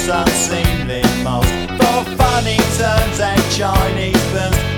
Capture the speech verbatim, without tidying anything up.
unseemly most, for funny turns and Chinese films.